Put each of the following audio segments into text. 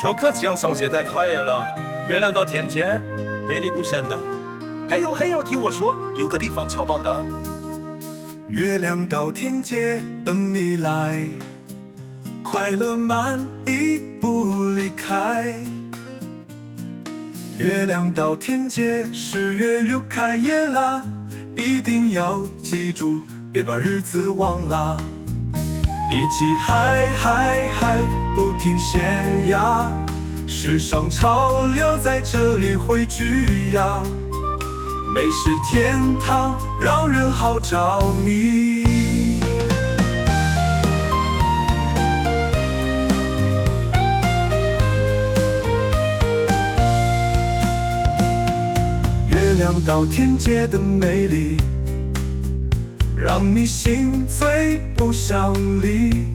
就可将手写在快乐。月亮到天街，美丽无限的。嘿呦嘿呦，听我说，有个地方超棒的。 月亮到天街等你来，快乐慢一步离开。月亮到天街，10月6开业啦，一定要记住，别把日子忘啦。一起嗨嗨嗨，不停歇呀，时尚潮流在这里汇聚呀，美食天堂让人好着迷。月亮到天街的美丽，让你心醉不想离。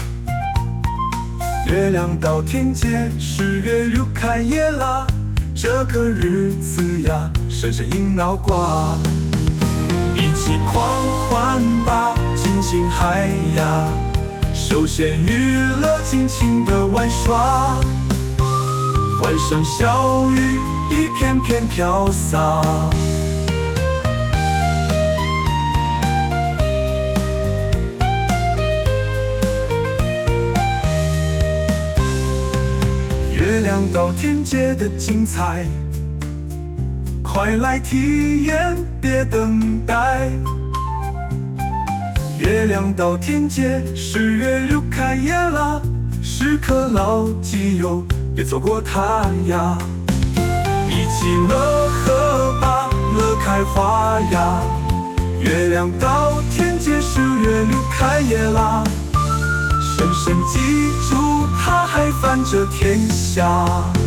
月亮到天街，10月6开业啦，这个日子呀，神神硬脑瓜，一起狂欢吧，尽情嗨呀，休闲娱乐，尽情的玩耍，欢声笑语一片片飘洒。月亮到天街的精彩，快来体验，别等待。月亮到天街，10月6开业啦，时刻牢记哟，别错过它呀。一起乐呵吧，乐开花呀。月亮到天街，10月6开业啦，深深记住，它还繁着天下。